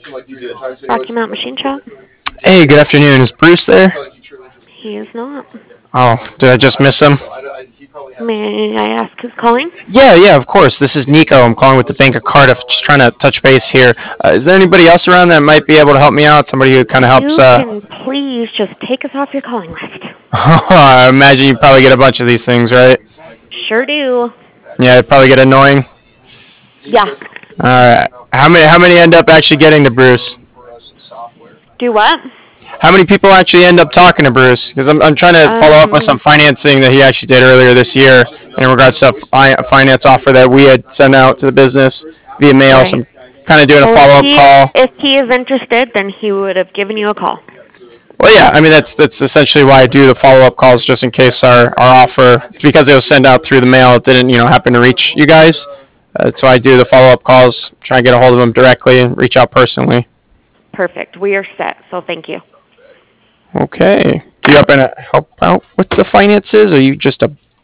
Rocky Mountain Machine Shop. Hey, good afternoon. Is Bruce there? He is not. Oh, did I just miss him? May I ask who's calling? Yeah, of course. This is Nico. I'm calling with the Bank of Cardiff, just trying to touch base here. Is there anybody else around that might be able to help me out? Somebody who kind of If helps. you can please just take us off your calling list. I imagine you probably get a bunch of these things, right? Sure do. Yeah, it probably get annoying. Yeah. All right. How many end up actually getting to Bruce? Do what? How many people actually end up talking to Bruce? Because I'm trying to follow up with some Um, financing that he actually did earlier this year in regards to a finance offer that we had sent out to the business via mail. So right. I'm kind of doing a Well, follow up call. if he is interested, then he would have given you a call. Well, yeah, I mean that's essentially why I do the follow up calls, just in case our offer, because it was sent out through the mail, it didn't happen to reach you guys. So I do the follow up calls, try and get a hold of them directly and reach out personally. Perfect. We are set. So thank you. Okay. Do you happen to help out with the finances, or are you just a